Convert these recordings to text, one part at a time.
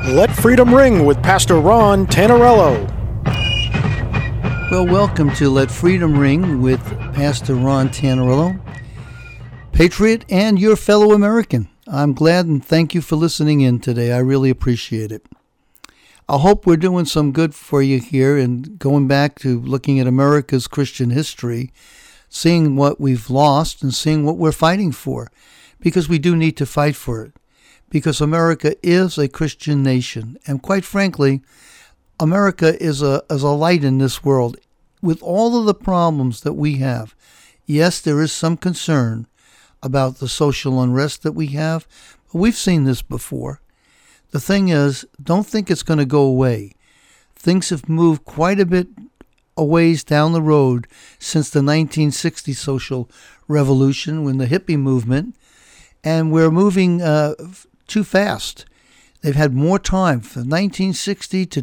Let Freedom Ring with Pastor Ron Tannerello. Well, welcome to Let Freedom Ring with Pastor Ron Tannerello, patriot and your fellow American. I'm glad and thank you for listening in today. I really appreciate it. I hope we're doing some good for you here and going back to looking at America's Christian history, seeing what we've lost and seeing what we're fighting for, because we do need to fight for it. Because America is a Christian nation. And quite frankly, America is a light in this world. With all of the problems that we have, yes, there is some concern about the social unrest that we have, but we've seen this before. The thing is, don't think it's going to go away. Things have moved quite a bit a ways down the road since the 1960 social revolution, when the hippie movement, and we're moving too fast. They've had more time from 1960 to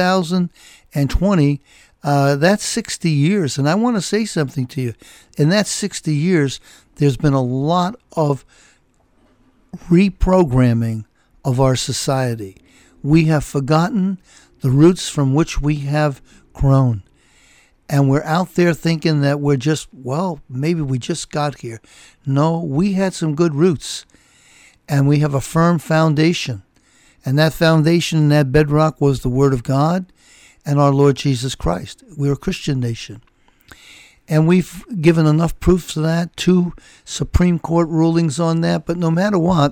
2020. That's 60 years. And I want to say something to you. In that 60 years, there's been a lot of reprogramming of our society. We have forgotten the roots from which we have grown. And we're out there thinking that we're just, well, maybe we just got here. No, we had some good roots. And we have a firm foundation. And that foundation and that bedrock was the Word of God and our Lord Jesus Christ. We're a Christian nation. And we've given enough proofs of that, 2 Supreme Court rulings on that. But no matter what,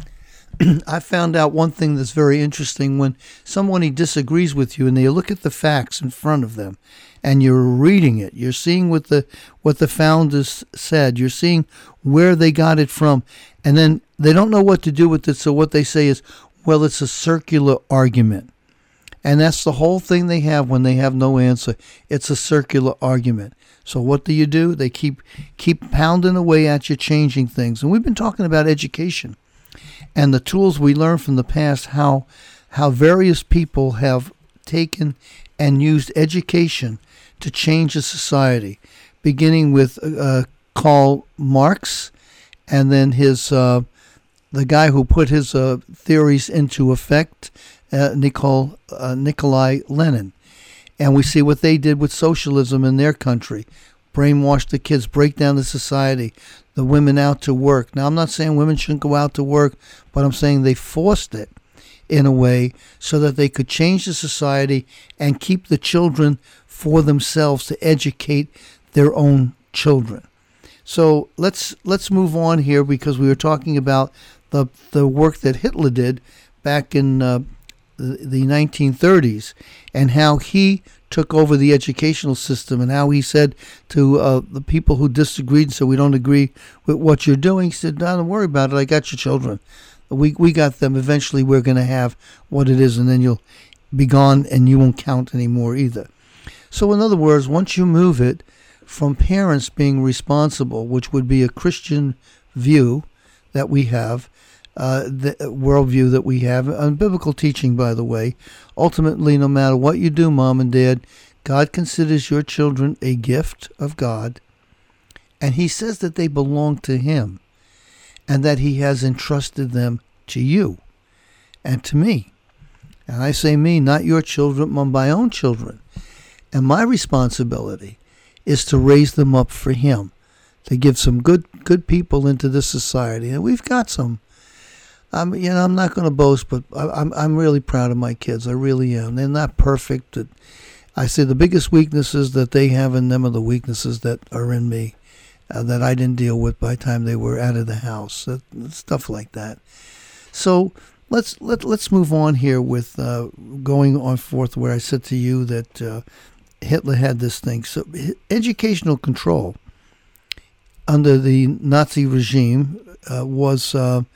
I found out one thing that's very interesting. When somebody disagrees with you and they look at the facts in front of them and you're reading it, you're seeing what the founders said, you're seeing where they got it from, and then they don't know what to do with it, so what they say is, well, it's a circular argument. And that's the whole thing they have when they have no answer. It's a circular argument. So what do? They keep pounding away at you, changing things. And we've been talking about education and the tools we learned from the past, how various people have taken and used education to change a society, beginning with Karl Marx, and then his the guy who put his theories into effect, Nikolai Lenin. And we see what they did with socialism in their country. Brainwash the kids, break down the society, the women out to work. Now, I'm not saying women shouldn't go out to work, but I'm saying they forced it in a way so that they could change the society and keep the children for themselves to educate their own children. So let's move on here, because we were talking about the work that Hitler did back in the 1930s, and how he took over the educational system, and how he said to the people who disagreed, so we don't agree with what you're doing, he said, don't worry about it, I got your children. We got them. Eventually we're going to have what it is, and then you'll be gone and you won't count anymore either. So in other words, once you move it from parents being responsible, which would be a Christian view that we have, the worldview that we have, and biblical teaching, by the way, ultimately, no matter what you do, mom and dad, God considers your children a gift of God, and he says that they belong to him, and that he has entrusted them to you and to me. And I say me, not your children, but my own children. And my responsibility is to raise them up for him, to give some good people into this society. And we've got some. I'm not going to boast, but I'm really proud of my kids. I really am. They're not perfect. I say the biggest weaknesses that they have in them are the weaknesses that are in me, that I didn't deal with by the time they were out of the house, stuff like that. So let's move on here with going on forth where I said to you that Hitler had this thing. So educational control under the Nazi regime was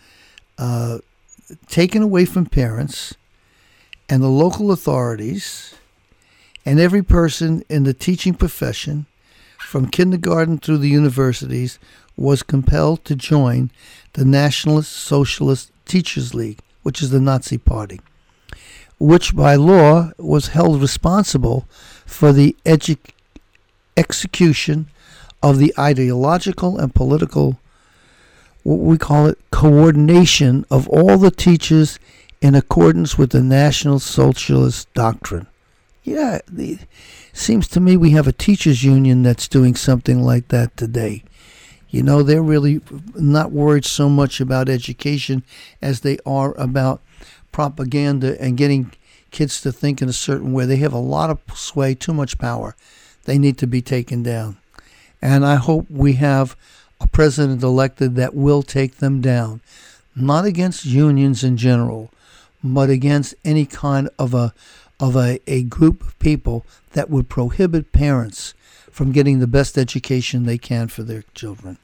taken away from parents and the local authorities and every person in the teaching profession, from kindergarten through the universities, was compelled to join the Nationalist Socialist Teachers League, which is the Nazi Party, which by law was held responsible for the execution of the ideological and political, what we call it, coordination of all the teachers in accordance with the National Socialist doctrine. Yeah, seems to me we have a teachers union that's doing something like that today. You know, they're really not worried so much about education as they are about propaganda and getting kids to think in a certain way. They have a lot of sway, too much power. They need to be taken down. And I hope we have a president elected that will take them down. Not against unions in general, but against any kind of a group of people that would prohibit parents from getting the best education they can for their children.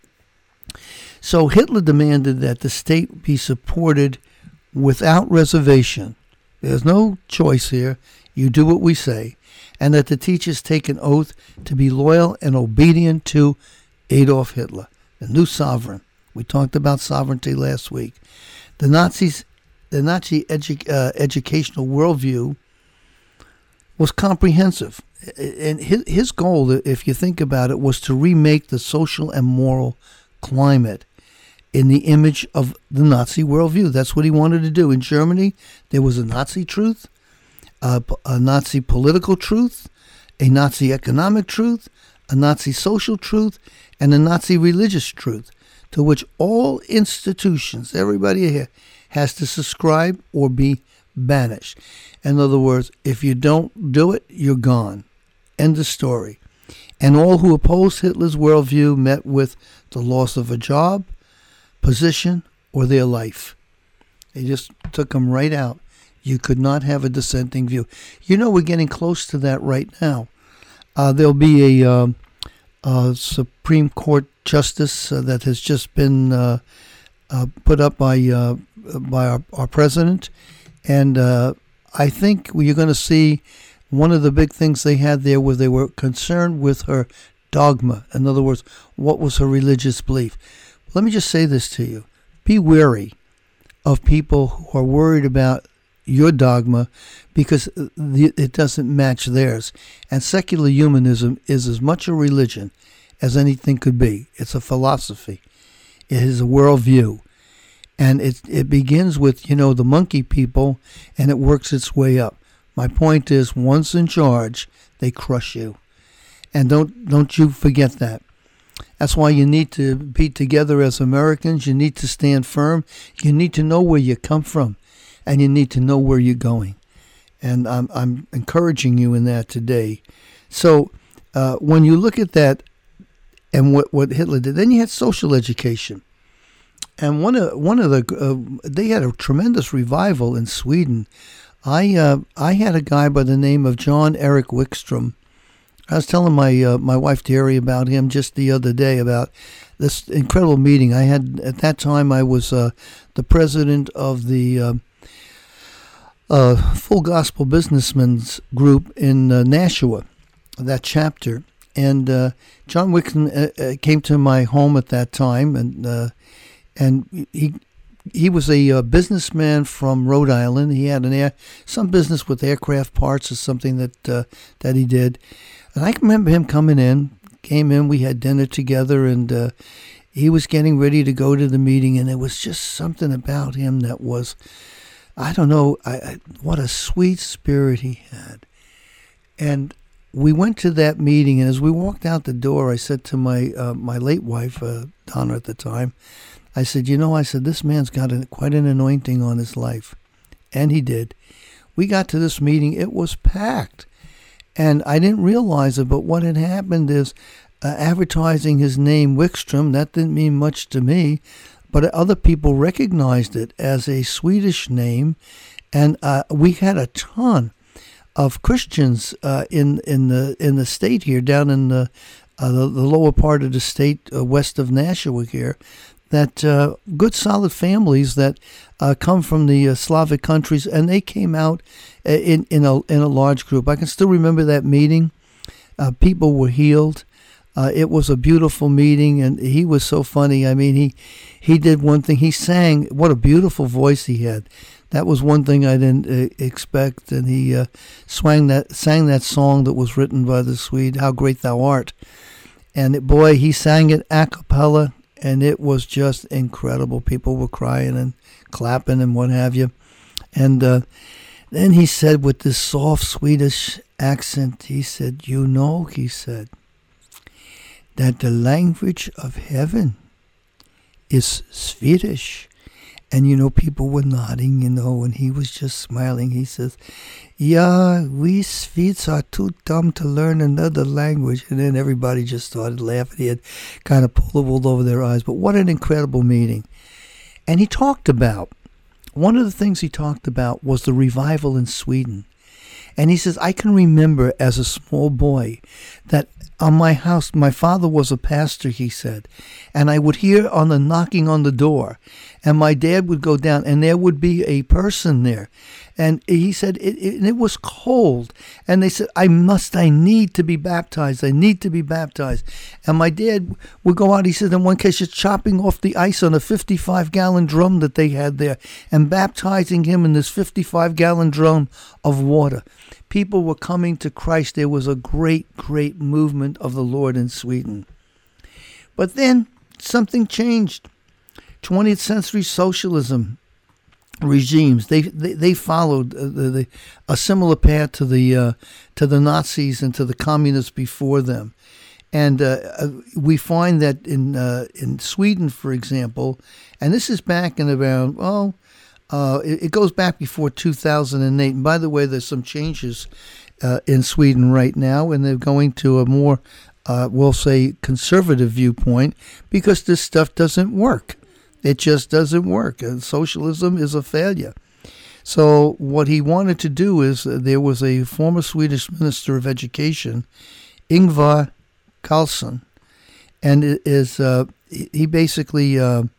So Hitler demanded that the state be supported without reservation. There's no choice here. You do what we say. And that the teachers take an oath to be loyal and obedient to Adolf Hitler, the new sovereign. We talked about sovereignty last week. The Nazi educational worldview was comprehensive. And his goal, if you think about it, was to remake the social and moral climate in the image of the Nazi worldview. That's what he wanted to do. In Germany, there was a Nazi truth, a Nazi political truth, a Nazi economic truth, a Nazi social truth, and a Nazi religious truth, to which all institutions, everybody here, has to subscribe or be banished. In other words, if you don't do it, you're gone. End of story. And all who opposed Hitler's worldview met with the loss of a job, position, or their life. They just took them right out. You could not have a dissenting view. You know, we're getting close to that right now. There'll be a Supreme Court justice that has just been put up by our president, and I think you're going to see one of the big things they had there was they were concerned with her dogma. In other words, what was her religious belief? Let me just say this to you. Be wary of people who are worried about your dogma because it doesn't match theirs. And secular humanism is as much a religion as anything could be. It's a philosophy. It is a worldview. And it begins with, the monkey people, and it works its way up. My point is, once in charge, they crush you. And don't you forget that. That's why you need to be together as Americans. You need to stand firm. You need to know where you come from. And you need to know where you're going. And I'm encouraging you in that today. So when you look at that and what Hitler did, then you had social education. And one of the they had a tremendous revival in Sweden. I had a guy by the name of John Erik Wikström. I was telling my wife Terry about him just the other day about this incredible meeting I had. At that time, I was the president of the Full Gospel Businessmen's Group in Nashua, that chapter. And John Wikström came to my home at that time, and he was a businessman from Rhode Island. He had some business with aircraft parts or something that he did. And I can remember him came in, we had dinner together, and he was getting ready to go to the meeting, and there was just something about him that was, I don't know, what a sweet spirit he had. And we went to that meeting, and as we walked out the door, I said to my late wife, Donna at the time, I said, this man's got quite an anointing on his life. And he did. We got to this meeting, it was packed. And I didn't realize it, but what had happened is advertising his name, Wikström, that didn't mean much to me, but other people recognized it as a Swedish name. And we had a ton of Christians in the state here, down in the lower part of the state west of Nashua here, that good solid families that come from the Slavic countries, and they came out in a large group. I can still remember that meeting. People were healed. It was a beautiful meeting, and he was so funny. I mean, he did one thing. He sang. What a beautiful voice he had. That was one thing I didn't expect. And he sang that song that was written by the Swede, "How Great Thou Art." And he sang it a cappella. And it was just incredible. People were crying and clapping and what have you. And then he said with this soft Swedish accent, he said, he said, that the language of heaven is Swedish. And, people were nodding, and he was just smiling. He says, yeah, we Swedes are too dumb to learn another language. And then everybody just started laughing. He had kind of pulled the wool over their eyes. But what an incredible meeting. And one of the things he talked about was the revival in Sweden. And he says, I can remember as a small boy that on my house, my father was a pastor, he said, and I would hear on the knocking on the door, and my dad would go down, and there would be a person there. And he said, it was cold. And they said, I need to be baptized. I need to be baptized. And my dad would go out, he said, in one case, just chopping off the ice on a 55-gallon drum that they had there and baptizing him in this 55-gallon drum of water. People were coming to Christ. There was a great, great movement of the Lord in Sweden. But then something changed. 20th century socialism regimes, they followed a similar path to the Nazis and to the communists before them. And we find that in Sweden, for example, and this is back in around, it goes back before 2008. And by the way, there's some changes in Sweden right now, and they're going to a more, we'll say, conservative viewpoint because this stuff doesn't work. It just doesn't work. Socialism is a failure. So what he wanted to do is, there was a former Swedish Minister of Education, Ingvar Carlsson, and he basically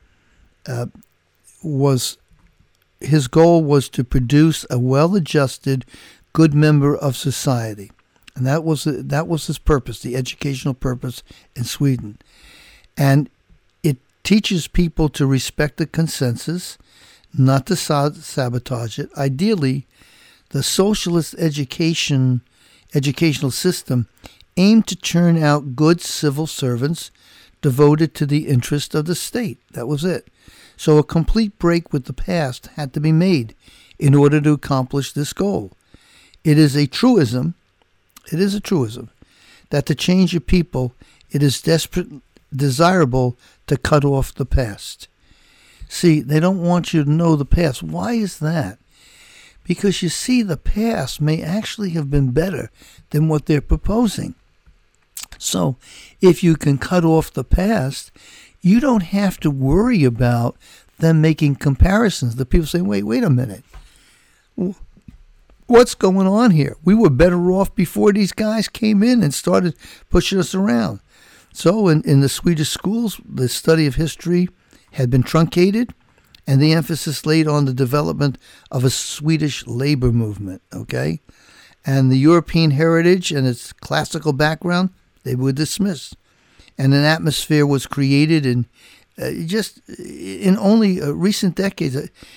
his goal was to produce a well-adjusted, good member of society. And that was his purpose, the educational purpose in Sweden. And it teaches people to respect the consensus, not to sabotage it. Ideally, the socialist educational system aimed to churn out good civil servants devoted to the interest of the state. That was it. So a complete break with the past had to be made in order to accomplish this goal. It is a truism that to change a people, it is desirable to cut off the past. See, they don't want you to know the past. Why is that? Because you see, the past may actually have been better than what they're proposing. So if you can cut off the past, you don't have to worry about them making comparisons. The people say, wait a minute. What's going on here? We were better off before these guys came in and started pushing us around. So in the Swedish schools, the study of history had been truncated, and the emphasis laid on the development of a Swedish labor movement, okay? And the European heritage and its classical background, they were dismissed. And an atmosphere was created in only recent decades.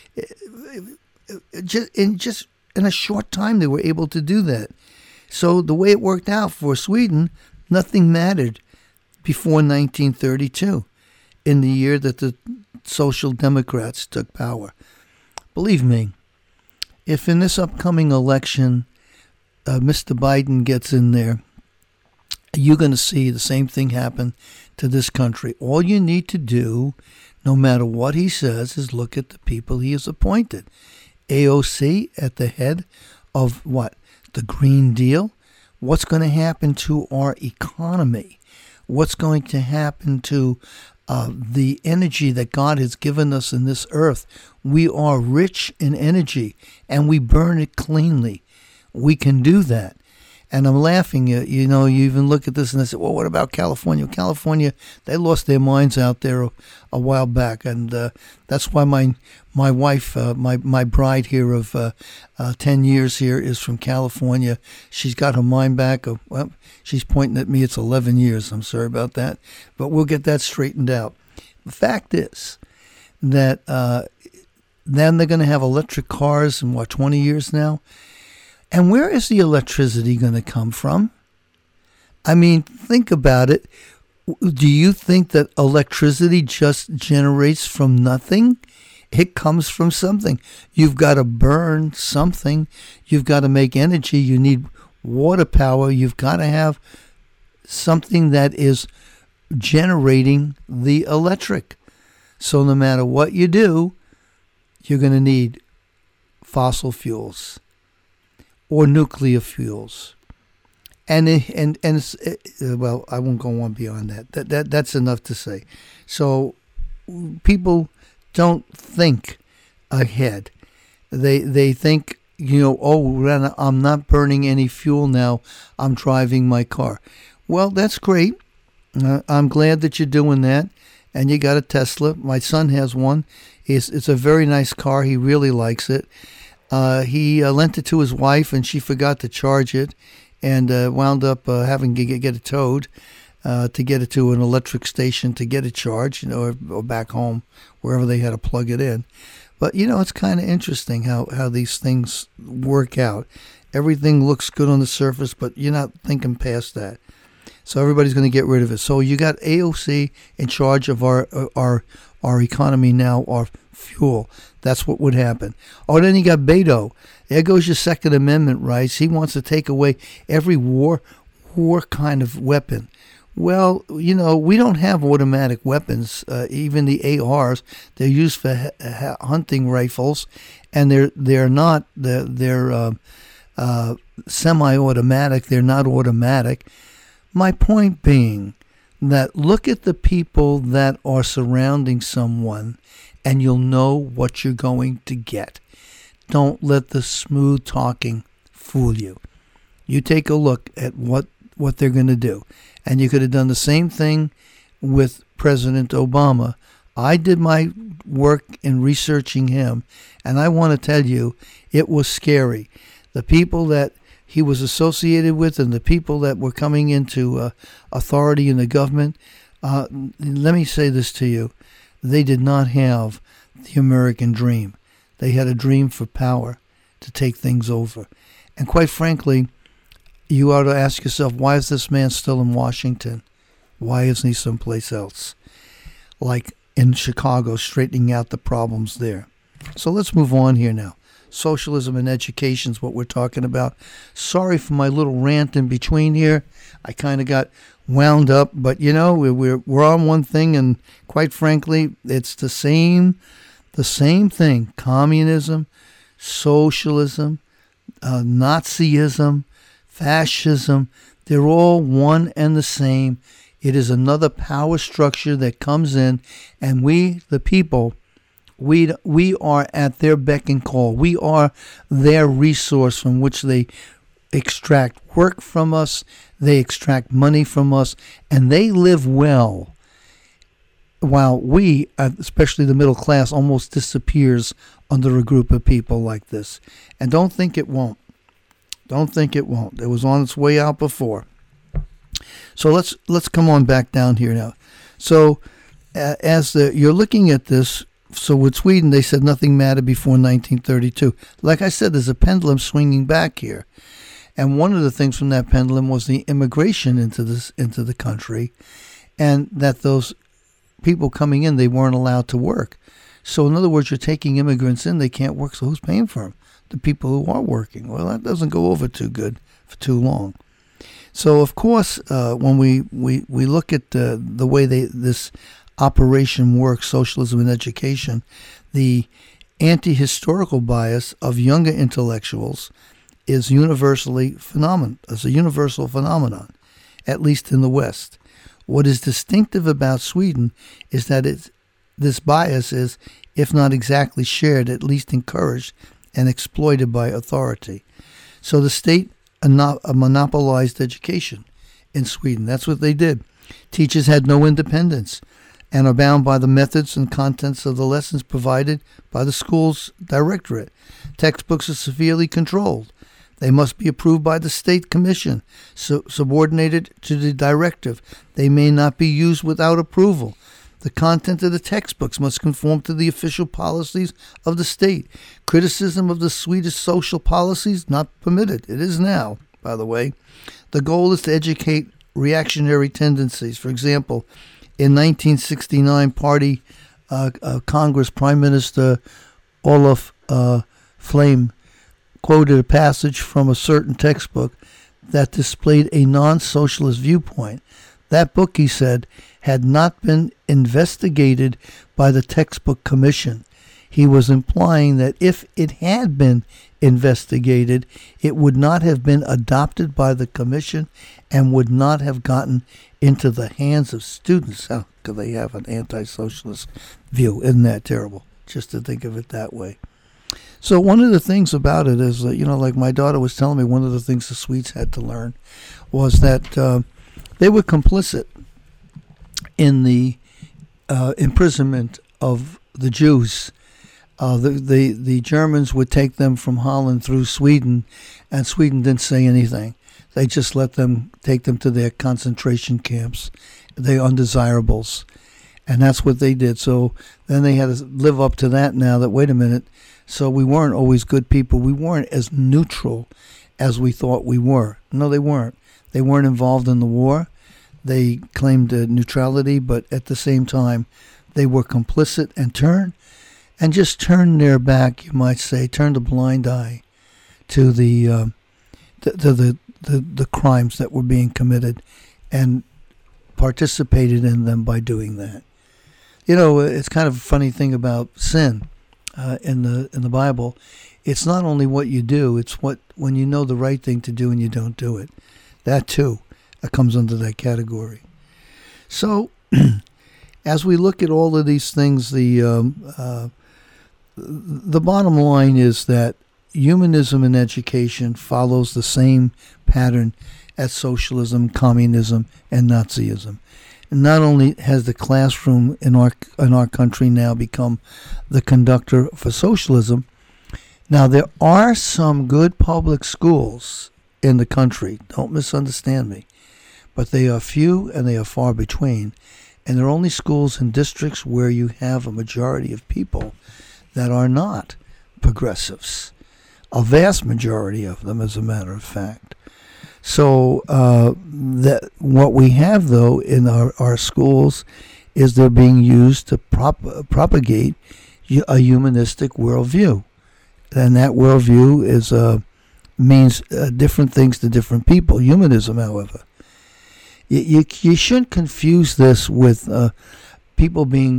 In a short time, they were able to do that. So the way it worked out for Sweden, nothing mattered before 1932, in the year that the Social Democrats took power. Believe me, if in this upcoming election, Mr. Biden gets in there, you're going to see the same thing happen to this country. All you need to do, no matter what he says, is look at the people he has appointed. AOC at the head of what? The Green Deal. What's going to happen to our economy? What's going to happen to the energy that God has given us in this earth? We are rich in energy, and we burn it cleanly. We can do that. And I'm laughing. You even look at this and I say, well, what about California? California, they lost their minds out there a while back. And that's why my wife, my bride here of 10 years here is from California. She's got her mind back. Well, she's pointing at me. It's 11 years. I'm sorry about that. But we'll get that straightened out. The fact is that then they're going to have electric cars in, 20 years now? And where is the electricity going to come from? I mean, think about it. Do you think that electricity just generates from nothing? It comes from something. You've got to burn something. You've got to make energy. You need water power. You've got to have something that is generating the electric. So no matter what you do, you're going to need fossil fuels or nuclear fuels. And well, I won't go on beyond that. That's enough to say. So people don't think ahead. They think, oh, I'm not burning any fuel now. I'm driving my car. Well, that's great. I'm glad that you're doing that. And you got a Tesla. My son has one. It's a very nice car. He really likes it. He lent it to his wife, and she forgot to charge it, and wound up having to get it towed to get it to an electric station to get it charged, or back home, wherever they had to plug it in. But, it's kind of interesting how these things work out. Everything looks good on the surface, but you're not thinking past that. So everybody's going to get rid of it. So you got AOC in charge of our economy now, our fuel. That's what would happen. Oh, then you got Beto. There goes your Second Amendment rights. He wants to take away every war kind of weapon. Well, we don't have automatic weapons. Even the ARs, they're used for hunting rifles, and they're not they're semi-automatic. They're not automatic. My point being that look at the people that are surrounding someone, and you'll know what you're going to get. Don't let the smooth talking fool you. You take a look at what they're going to do. And you could have done the same thing with President Obama. I did my work in researching him, and I want to tell you, it was scary. The people that he was associated with and the people that were coming into authority in the government, let me say this to you. They did not have the American dream. They had a dream for power to take things over. And quite frankly, you ought to ask yourself, why is this man still in Washington? Why isn't he someplace else? Like in Chicago, straightening out the problems there. So let's move on here now. Socialism and education is what we're talking about. Sorry for my little rant in between here. I kind of got wound up, but we're on one thing, and quite frankly, it's the same thing. Communism, socialism, Nazism, fascism, they're all one and the same. It is another power structure that comes in, and we, the people, we are at their beck and call. We are their resource from which they extract work from us, they extract money from us, and they live well, while we, especially the middle class, almost disappears under a group of people like this. And don't think it won't. Don't think it won't. It was on its way out before. So let's come on back down here now. So you're looking at this, so with Sweden, they said nothing mattered before 1932. Like I said, there's a pendulum swinging back here. And one of the things from that pendulum was the immigration into the country, and that those people coming in, they weren't allowed to work. So in other words, you're taking immigrants in, they can't work, so who's paying for them? The people who are working. Well, that doesn't go over too good for too long. So, of course, when we look at the way this operation works, socialism and education, the anti-historical bias of younger intellectuals is a universal phenomenon, at least in the West. What is distinctive about Sweden is that this bias is, if not exactly shared, at least encouraged and exploited by authority. So the state monopolized education in Sweden. That's what they did. Teachers had no independence and are bound by the methods and contents of the lessons provided by the school's directorate. Textbooks are severely controlled. They must be approved by the state commission, subordinated to the directive. They may not be used without approval. The content of the textbooks must conform to the official policies of the state. Criticism of the Swedish social policies not permitted. It is now, by the way. The goal is to educate reactionary tendencies. For example, in 1969, Party Congress, Prime Minister Olaf Flame quoted a passage from a certain textbook that displayed a non-socialist viewpoint. That book, he said, had not been investigated by the textbook commission. He was implying that if it had been investigated, it would not have been adopted by the commission and would not have gotten into the hands of students. How could they have an anti-socialist view? Isn't that terrible? Just to think of it that way. So one of the things about it is, like my daughter was telling me, one of the things the Swedes had to learn was that they were complicit in the imprisonment of the Jews. The Germans would take them from Holland through Sweden, and Sweden didn't say anything. They just let them take them to their concentration camps, the undesirables, and that's what they did. So then they had to live up to that now that, wait a minute, so we weren't always good people. We weren't as neutral as we thought we were. No, they weren't. They weren't involved in the war. They claimed neutrality, but at the same time, they were complicit and turned their back, you might say, turned a blind eye to the crimes that were being committed, and participated in them by doing that. It's kind of a funny thing about sin in the Bible. It's not only what you do; it's when you know the right thing to do and you don't do it. That too comes under that category. So, as we look at all of these things, the bottom line is that humanism in education follows the same pattern as socialism, communism, and Nazism. And not only has the classroom in our country now become the conductor for socialism, now there are some good public schools in the country. Don't misunderstand me. But they are few and they are far between. And they're only schools in districts where you have a majority of people that are not progressives. A vast majority of them, as a matter of fact. So that what we have, though, in our schools is they're being used to propagate a humanistic worldview. And that worldview means different things to different people. Humanism, however. You shouldn't confuse this with people being,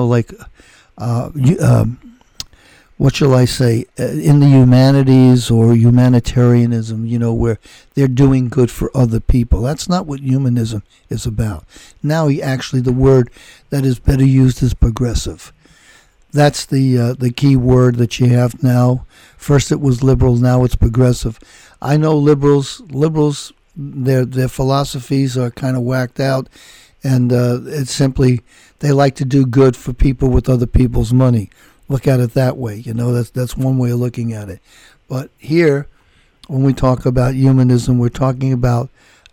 what shall I say, in the humanities or humanitarianism, where they're doing good for other people. That's not what humanism is about. Now, the word that is better used is progressive. That's the key word that you have now. First it was liberal, now it's progressive. I know liberals, their philosophies are kind of whacked out, and it's simply they like to do good for people with other people's money. Look at it that way. That's one way of looking at it. But here, when we talk about humanism, we're talking about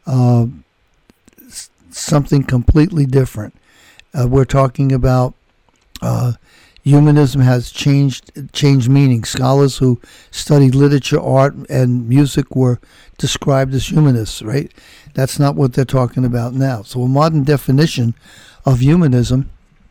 something completely different. We're talking about humanism has changed meaning. Scholars who studied literature, art, and music were described as humanists, right? That's not what they're talking about now. So a modern definition of humanism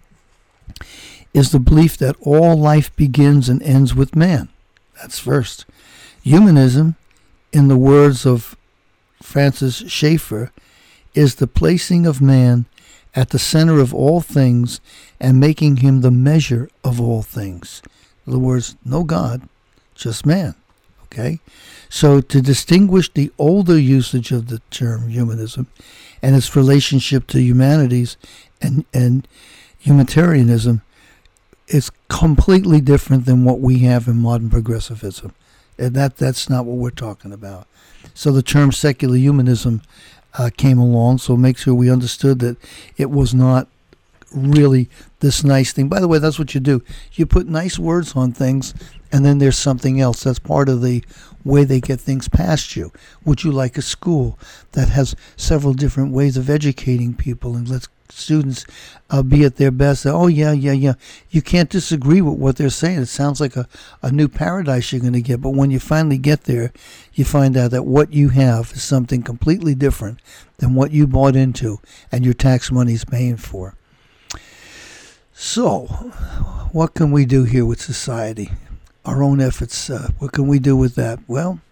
is the belief that all life begins and ends with man. That's first. Humanism, in the words of Francis Schaeffer, is the placing of man at the center of all things and making him the measure of all things. In other words, no God, just man. Okay? So to distinguish the older usage of the term humanism and its relationship to humanities and humanitarianism, it's completely different than what we have in modern progressivism. And that's not what we're talking about. So the term secular humanism came along, so make sure we understood that it was not really this nice thing. By the way, that's what you do. You put nice words on things, and then there's something else. That's part of the way they get things past you. Would you like a school that has several different ways of educating people and lets students be at their best? Oh, yeah. You can't disagree with what they're saying. It sounds like a new paradise you're going to get. But when you finally get there, you find out that what you have is something completely different than what you bought into and your tax money is paying for. So, what can we do here with society? Our own efforts, what can we do with that? Well,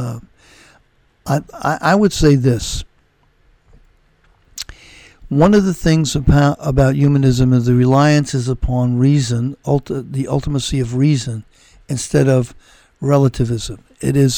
I would say this. One of the things about humanism is the reliance is upon reason, the ultimacy of reason, instead of relativism. It is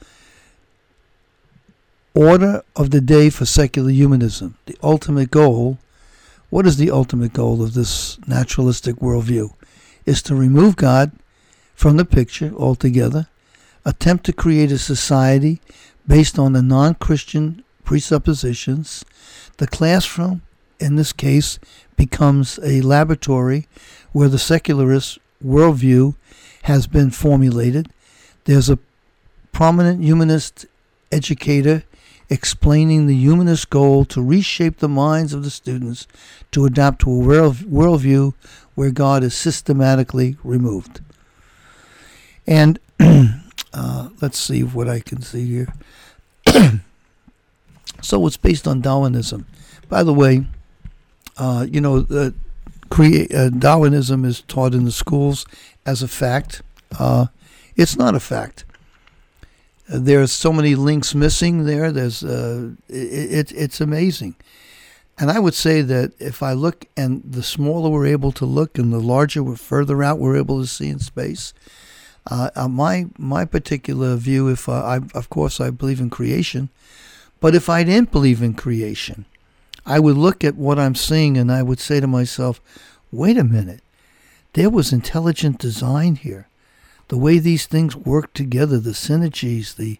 order of the day for secular humanism. The ultimate goal, what is the ultimate goal of this naturalistic worldview? Is to remove God from the picture altogether, attempt to create a society based on the non-Christian presuppositions. The classroom, in this case, becomes a laboratory where the secularist worldview has been formulated. There's a prominent humanist educator explaining the humanist goal to reshape the minds of the students to adapt to a worldview where God is systematically removed. And let's see what I can see here. So it's based on Darwinism. By the way, Darwinism is taught in the schools as a fact. It's not a fact. There's so many links missing there. It's amazing. And I would say that if I look, and the smaller we're able to look, and the larger, further out we're able to see in space. My particular view, of course I believe in creation, but if I didn't believe in creation, I would look at what I'm seeing and I would say to myself, wait a minute, there was intelligent design here. The way these things work together, the synergies, the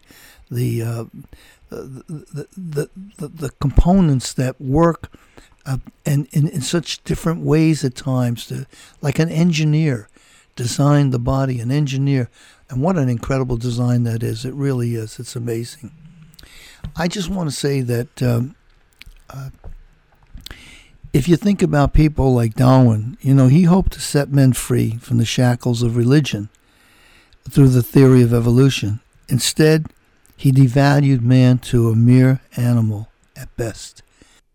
components that work and in such different ways at times, like an engineer designed the body, an engineer, and what an incredible design that is. It really is. It's amazing. I just want to say that if you think about people like Darwin, he hoped to set men free from the shackles of religion through the theory of evolution. Instead, he devalued man to a mere animal at best.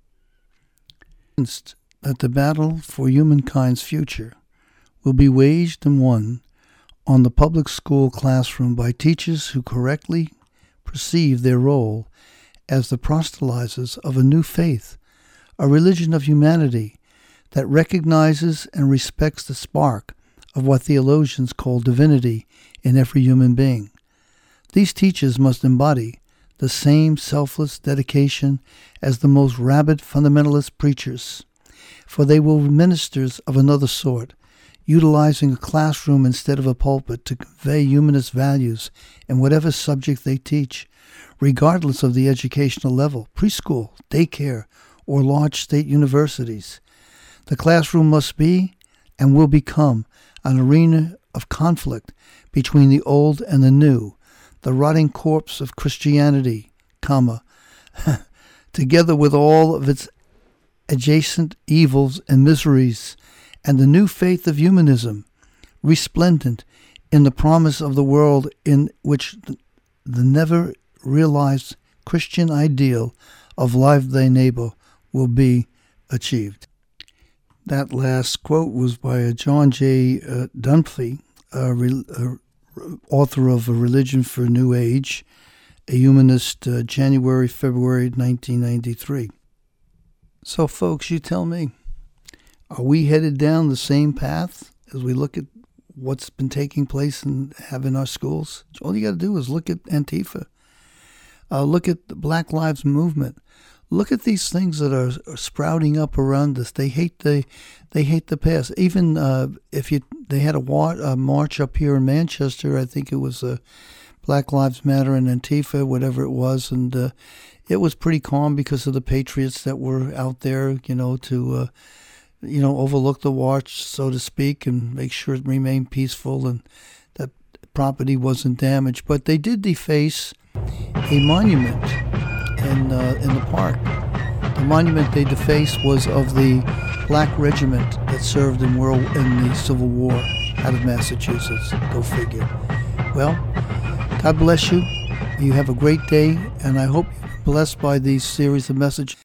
That the battle for humankind's future will be waged and won on the public school classroom by teachers who correctly perceive their role as the proselyters of a new faith, a religion of humanity that recognizes and respects the spark of what theologians call divinity in every human being. These teachers must embody the same selfless dedication as the most rabid fundamentalist preachers, for they will be ministers of another sort, utilizing a classroom instead of a pulpit to convey humanist values in whatever subject they teach, regardless of the educational level, preschool, daycare, or large state universities. The classroom must be and will become an arena of conflict between the old and the new, the rotting corpse of Christianity, together with all of its adjacent evils and miseries, and the new faith of humanism, resplendent in the promise of the world in which the never realized Christian ideal of love thy neighbor will be achieved. That last quote was by John J. Dunphy, author of A Religion for a New Age, a humanist, February 1993. So, folks, you tell me, are we headed down the same path as we look at what's been taking place and have in our schools? All you got to do is look at Antifa. Look at the Black Lives Movement. Look at these things that are sprouting up around us. They hate the past. Even they had a march up here in Manchester. I think it was Black Lives Matter and Antifa, whatever it was, and it was pretty calm because of the patriots that were out there, to overlook the march, so to speak, and make sure it remained peaceful and that property wasn't damaged. But they did deface a monument in the park. The monument they defaced was of the Black Regiment that served in the Civil War out of Massachusetts. Go figure. Well, God bless you. You have a great day, and I hope you're blessed by these series of messages.